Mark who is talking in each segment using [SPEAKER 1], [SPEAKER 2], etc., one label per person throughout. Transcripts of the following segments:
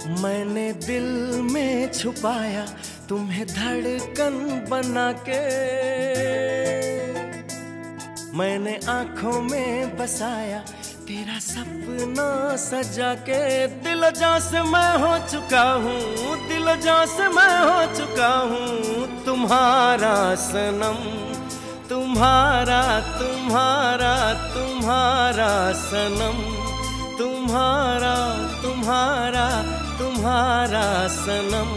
[SPEAKER 1] मैंने दिल में छुपाया तुम्हें धड़कन बना के, मैंने आंखों में बसाया तेरा सपना सजा के। दिल जा से मैं हो चुका हूँ, दिल जा से मैं हो चुका हूँ तुम्हारा सनम, तुम्हारा तुम्हारा तुम्हारा सनम, तुम्हारा तुम्हारा तुम्हारा सनम।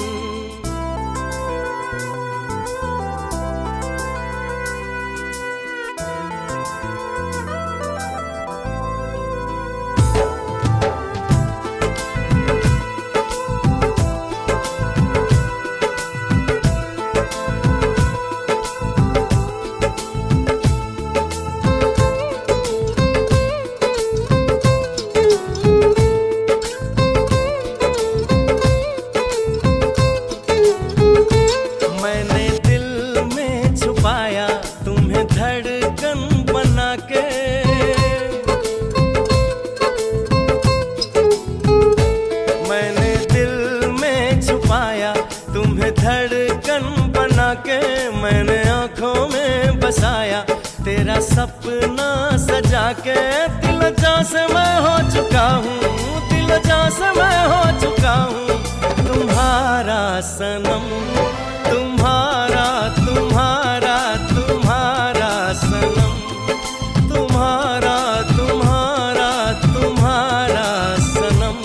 [SPEAKER 1] धड़कन बना के मैंने आंखों में बसाया तेरा सपना सजा के। दिल जा से मैं हो चुका हूँ, दिल जा से मैं हो चुका हूँ तुम्हारा सनम, तुम्हारा तुम्हारा तुम्हारा सनम, तुम्हारा तुम्हारा तुम्हारा सनम।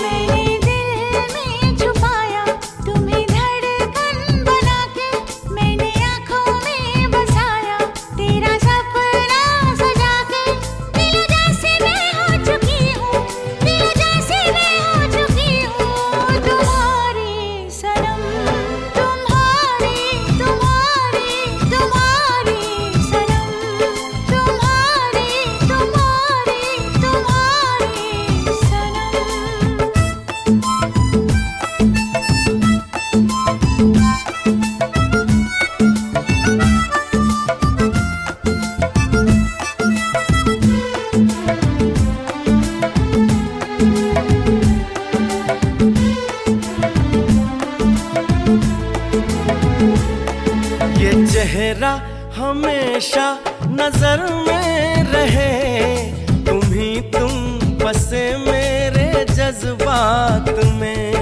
[SPEAKER 1] ये चेहरा हमेशा नजर में रहे, तुम ही तुम बसे मेरे जज्बात में।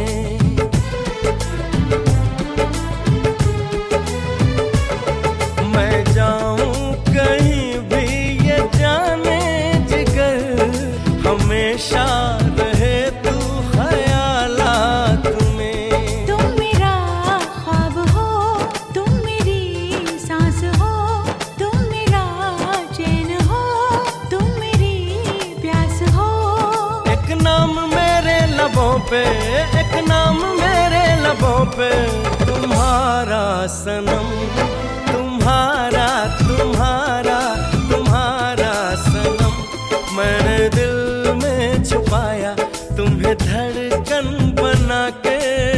[SPEAKER 1] मैं जाऊं कहीं भी ये जाने जिगर, हमेशा रहे तू ख्यालात में।
[SPEAKER 2] तुम मेरा ख्वाब हो, तुम मेरी सांस हो, तुम मेरा चैन हो, तुम मेरी प्यास हो।
[SPEAKER 1] एक नाम मेरे लबों पे, एक नाम मेरे लबों पे तुम्हारा सनम, तुम्हारा तुम्हारा तुम्हारा सनम। मैंने दिल में छुपाया तुम्हें धड़कन बना के।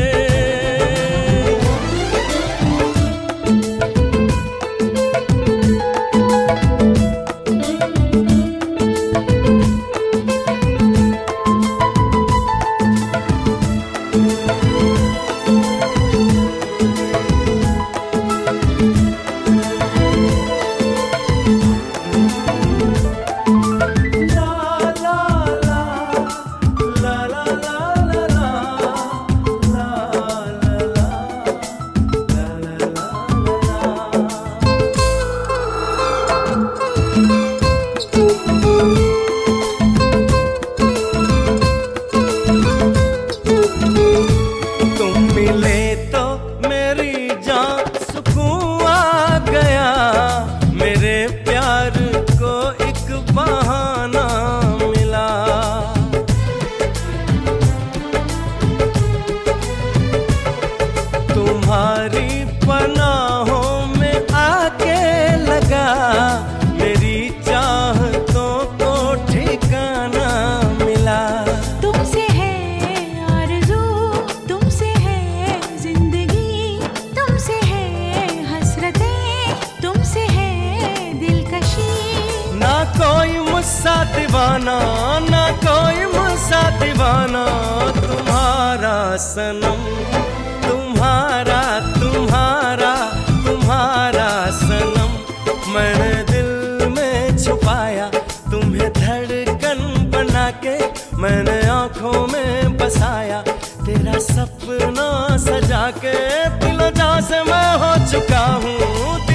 [SPEAKER 1] तुम्हारी पनाहों में आके लगा मेरी चाहतों को ठिकाना मिला।
[SPEAKER 2] तुमसे है आरज़ू, तुमसे है जिंदगी, तुमसे है हसरतें, तुमसे है दिलकशी।
[SPEAKER 1] ना कोई मुझसा दीवाना, ना कोई मुझसा दीवाना तुम्हारा सनम, तुम्हारा तुम्हारा तुम्हारा सनम। मैंने दिल में छुपाया तुम्हें धड़कन बना के, मैंने आंखों में बसाया तेरा सपना सजा के। दिलो जान से मैं हो चुका हूँ